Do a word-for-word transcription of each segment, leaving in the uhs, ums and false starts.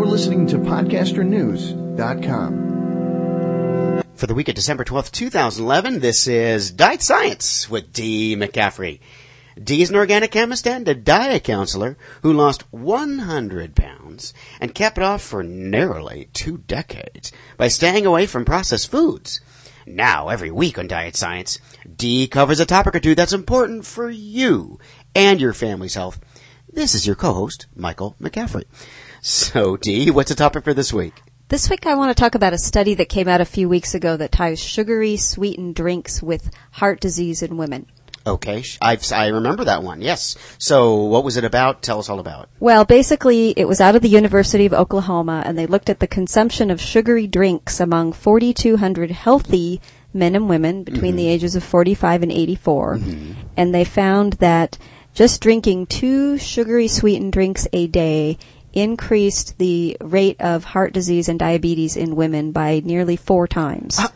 You're listening to podcaster news dot com. For the week of December twelfth, twenty eleven, this is Diet Science with Dee McCaffrey. Dee is an organic chemist and a diet counselor who lost one hundred pounds and kept it off for nearly two decades by staying away from processed foods. Now, every week on Diet Science, Dee covers a topic or two that's important for you and your family's health. This is your co-host, Michael McCaffrey. So, Dee, what's the topic for this week? This week I want to talk about a study that came out a few weeks ago that ties sugary, sweetened drinks with heart disease in women. Okay, I've, I remember that one, yes. So, what was it about? Tell us all about it. Well, basically, it was out of the University of Oklahoma, and they looked at the consumption of sugary drinks among forty-two hundred healthy men and women between mm-hmm. the ages of forty-five and eighty-four, mm-hmm. and they found that just drinking two sugary sweetened drinks a day increased the rate of heart disease and diabetes in women by nearly four times. Uh,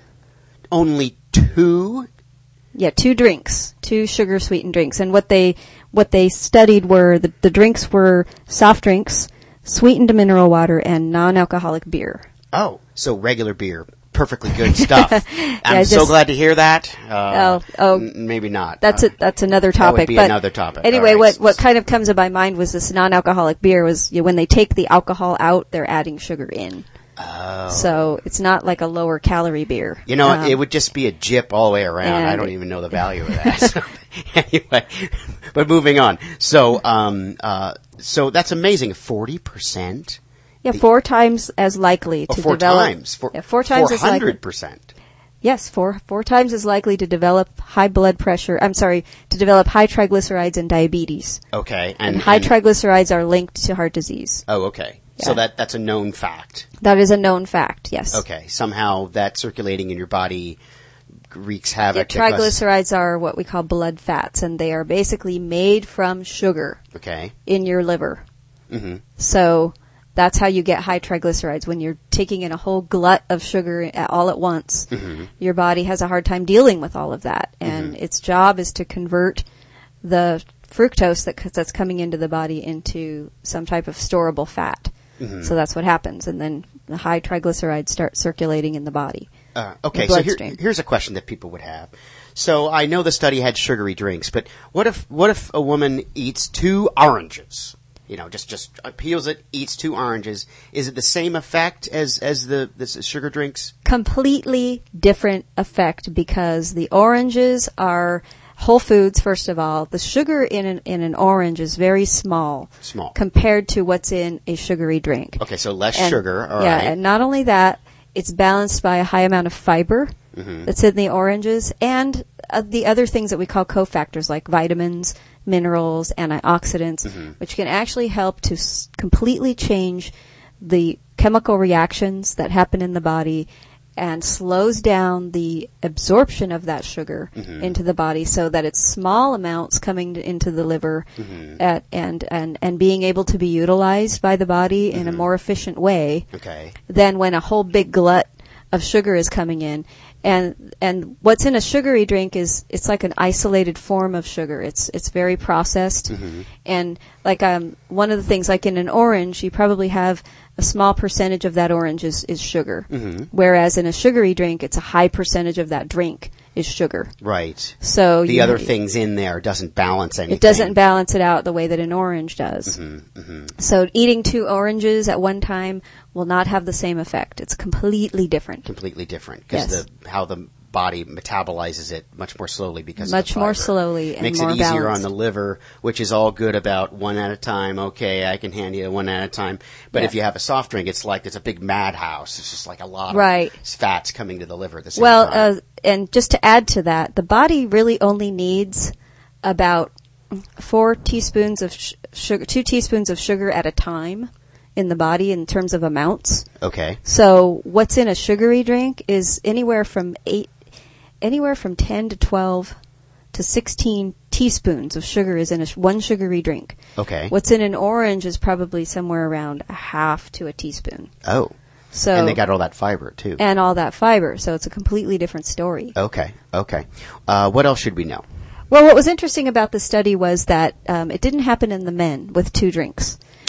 only two? Yeah, two drinks, two sugar sweetened drinks. And what they what they studied were the, the drinks were soft drinks, sweetened mineral water, and non-alcoholic beer. Oh, so regular beer. Perfectly good stuff. yeah, I'm just, so glad to hear that. Uh, oh, oh, n- maybe not. That's uh, a, that's another topic. That would be but another topic. Anyway, right. what what kind of comes to my mind was this non-alcoholic beer was you know, when they take the alcohol out, they're adding sugar in. Oh. So it's not like a lower calorie beer. You know, um, it would just be a jip all the way around. I don't even know the value of that. So, anyway, but moving on. So, um, uh, so that's amazing. Forty percent. Yeah, four times as likely to oh, four develop. Times. Four, yeah, four times as likely. four hundred percent. Yes, four four times as likely to develop high blood pressure. I'm sorry, to develop high triglycerides and diabetes. Okay, and, and high and, triglycerides are linked to heart disease. Oh, okay. Yeah. So that that's a known fact. That is a known fact. Yes. Okay. Somehow that circulating in your body wreaks havoc. Yeah, triglycerides are what we call blood fats, and they are basically made from sugar. Okay. In your liver. Mm-hmm. So that's how you get high triglycerides. When you're taking in a whole glut of sugar all at once, mm-hmm. your body has a hard time dealing with all of that. And mm-hmm. its job is to convert the fructose that, that's coming into the body into some type of storable fat. Mm-hmm. So that's what happens. And then the high triglycerides start circulating in the body. Uh, okay, so here, here's a question that people would have. So I know the study had sugary drinks, but what if what if a woman eats two oranges? You know, just just peels it, eats two oranges. Is it the same effect as as the, the sugar drinks? Completely different effect because the oranges are whole foods. First of all, the sugar in an in an orange is very small, small compared to what's in a sugary drink. Okay, so less and, sugar. All yeah, right. and not only that, it's balanced by a high amount of fiber mm-hmm. that's in the oranges, and uh, the other things that we call cofactors like vitamins, minerals, antioxidants, mm-hmm. which can actually help to s- completely change the chemical reactions that happen in the body and slows down the absorption of that sugar mm-hmm. into the body so that it's small amounts coming to, into the liver mm-hmm. at, and, and, and being able to be utilized by the body mm-hmm. in a more efficient way okay. than when a whole big glut of sugar is coming in. And and what's in a sugary drink is it's like an isolated form of sugar. It's it's very processed, mm-hmm. and like um one of the things like in an orange, you probably have a small percentage of that orange is is sugar, mm-hmm. whereas in a sugary drink, it's a high percentage of that drink is sugar. Right. So the you, other things in there doesn't balance anything. It doesn't balance it out the way that an orange does. Mm-hmm. Mm-hmm. So eating two oranges at one time will not have the same effect. It's completely different. Completely different because yes. the how the body metabolizes it much more slowly because much of the more fiber. slowly and makes more it easier balanced. on the liver, which is all good about one at a time. Okay, I can hand you one at a time. But yeah. if you have a soft drink, it's like it's a big madhouse. It's just like a lot right. of fats coming to the liver at the same well, time. Well, uh, and just to add to that, the body really only needs about four teaspoons of sh- sugar, two teaspoons of sugar at a time in the body in terms of amounts. Okay. So what's in a sugary drink is anywhere from eight, anywhere from ten to twelve to sixteen teaspoons of sugar is in a sh- one sugary drink. Okay. What's in an orange is probably somewhere around a half to a teaspoon. Oh. So and they got all that fiber too. And all that fiber, so it's a completely different story. Okay. Okay. Uh, what else should we know? Well, what was interesting about the study was that um, it didn't happen in the men with two drinks.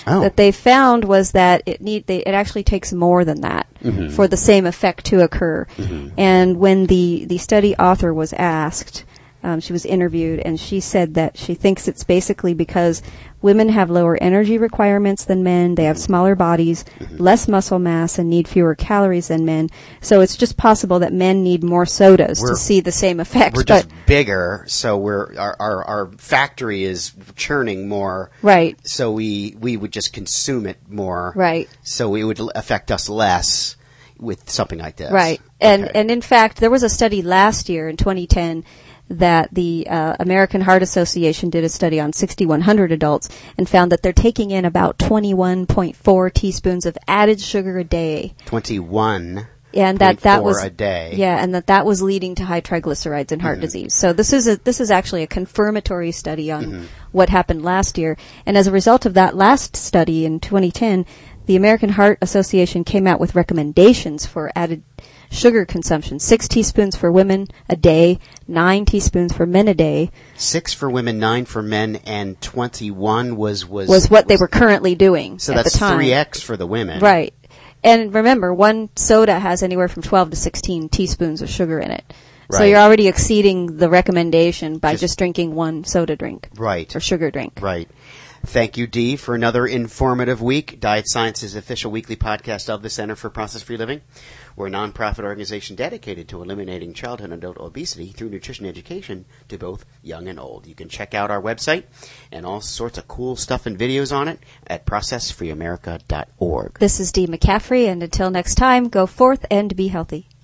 Oh. that they found was that it need they, it actually takes more than that Mm-hmm. for the same effect to occur. Mm-hmm. And when the, the study author was asked, um, she was interviewed, and she said that she thinks it's basically because women have lower energy requirements than men, they have smaller bodies, Mm-hmm. less muscle mass, and need fewer calories than men. So it's just possible that men need more sodas We're- to see the same effect. We're but just bigger, so we're our, our our factory is churning more. right, So we we would just consume it more. right. So it would l- affect us less with something like this. Right. And Okay. and in fact, there was a study last year in twenty ten that the uh, American Heart Association did a study on six thousand one hundred adults and found that they're taking in about twenty-one point four teaspoons of added sugar a day. twenty-one. And that that point four was a day. Yeah, and that that was leading to high triglycerides and heart Mm-hmm. disease. So this is a this is actually a confirmatory study on Mm-hmm. what happened last year. And as a result of that last study in twenty ten, the American Heart Association came out with recommendations for added sugar consumption. Six teaspoons for women a day, nine teaspoons for men a day Six for women, nine for men, and twenty-one was was was what they were currently doing So at that's the time. three x for the women. Right. And remember, one soda has anywhere from twelve to sixteen teaspoons of sugar in it. So Right. you're already exceeding the recommendation by Just- just, drinking one soda drink Right. or sugar drink. Right. Thank you, Dee, for another informative week. Diet Science's official weekly podcast of the Center for Process-Free Living. We're a nonprofit organization dedicated to eliminating childhood and adult obesity through nutrition education to both young and old. You can check out our website and all sorts of cool stuff and videos on it at process free america dot org. This is Dee McCaffrey, and until next time, go forth and be healthy.